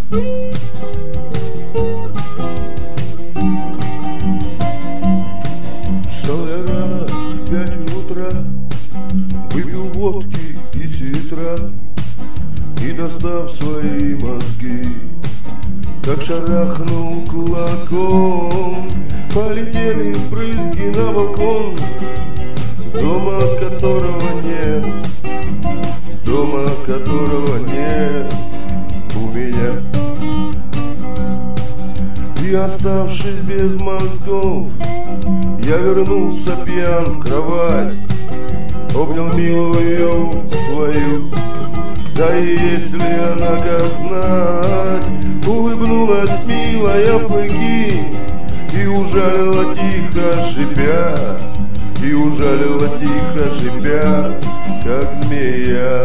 Встал я рано, в 5 утра, выпил водки и ситра, и, достав свои мозги, как шарахнул кулаком, полетели брызги на балкон дома, которого нет, дома, которого нет у меня. И, оставшись без мозгов, я вернулся пьян в кровать, обнял милую свою, да и если она, как знать, улыбнулась милая в клыки и ужалила тихо шипя, и ужалила тихо шипя, как змея.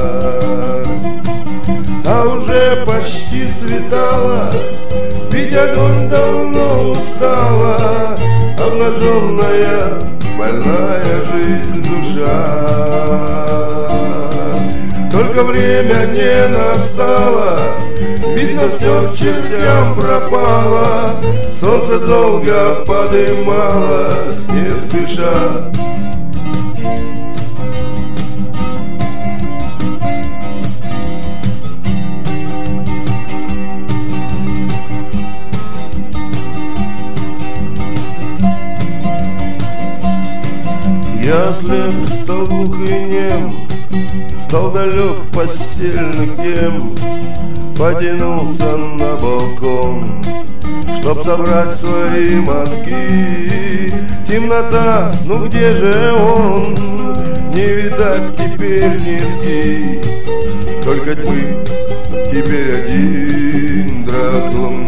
А уже почти светало, ведь огонь давно устала, обнаженная, больная жизнь душа. Только время не настало, видно, все к чертям пропало, солнце долго подымалось, не спеша. Я слеп, стал глух и нем, стал далек постельных тем, потянулся на балкон, чтоб собрать свои мозги. Темнота, ну где же он? Не видать теперь низги, только тьмы, теперь один дракон.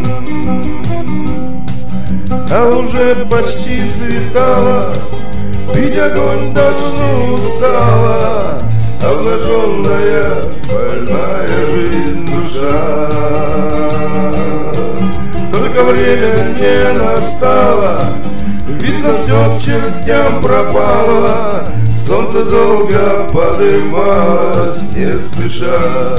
А уже почти светало, ведь огонь давно устала, обнаженная, больная жизнь душа. Только время не настало, видно, все к чертям пропало, солнце долго подымалось, не спеша.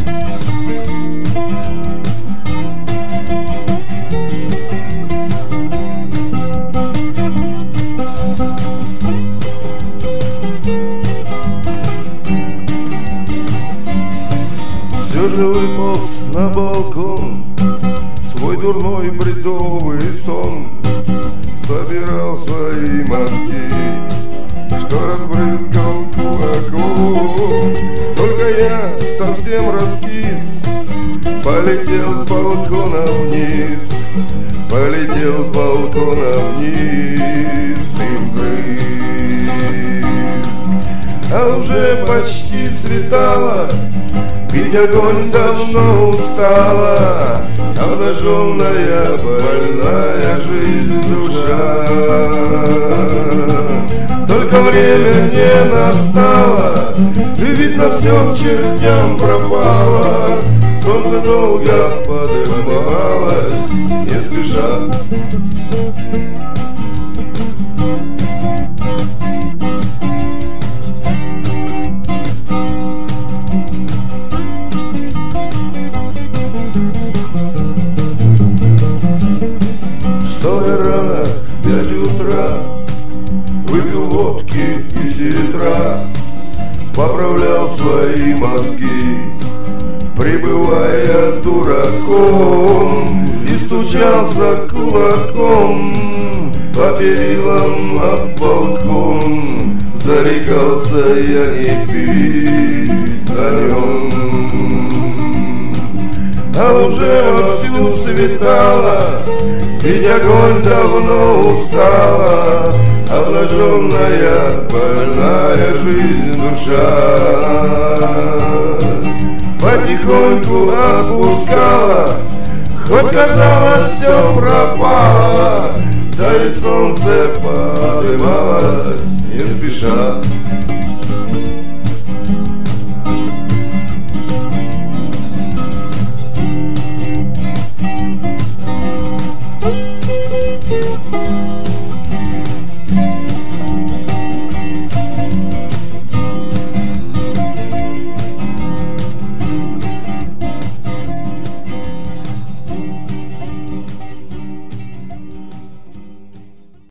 Все же выполз на балкон, свой дурной бредовый сон, собирал свои мозги, что разбрызгал кулаком. Только я совсем раскис, полетел с балкона вниз, полетел с балкона вниз и вгрыз. А уже почти светало, ведь огонь давно устала, обнаженная, больная жизнь душа. Только время не настало, и видно, все к чертям пропало, солнце долго подымалось, не спеша. Встал я рано, в 5 утра, выпил водки и ситра, поправлял свои мозги, пребывая дураком, и стучался кулаком по перилам об балкон. Зарекался я не пить на нем. А уже вовсю светало, ведь огонь давно устала, обнаженная, больная жизнь душа. Потихоньку отпускала, хоть казалось все пропало, да и солнце подымалось, не спеша.